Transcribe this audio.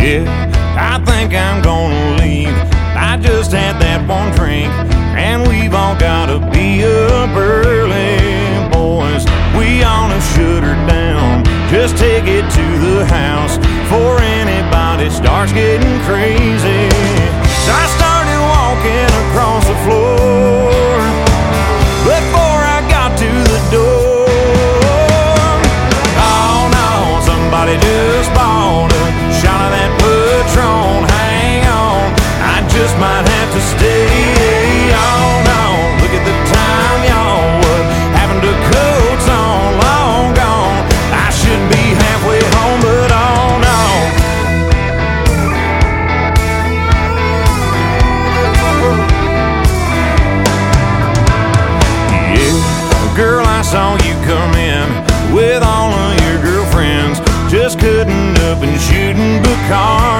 Yeah, I think I'm gonna leave. I just had that one drink, and we've all gotta be up early. Boys, we ought to shut her down. Just take it to the house before anybody starts getting crazy. So I started walking across the floor before I got to the door. Oh no, somebody just bought a shot of that Patron. Hang on, I just might have to stay. Oh no, look at the time, y'all. What happened to coats on? Long gone. I should be halfway home, but oh no. Yeah, girl, I saw you come in with all of your girlfriends, just cutting up and shooting Bacardi.